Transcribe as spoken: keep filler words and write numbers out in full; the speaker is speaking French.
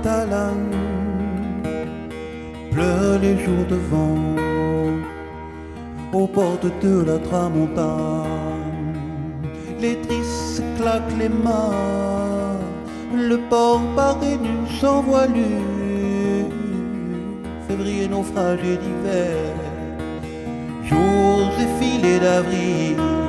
catalane, pleurent les jours de vent aux portes de la tramontane. Les tristes claquent les mains, le port paraît nu sans voilure. Février, naufrage et d'hiver, jours effilés d'avril,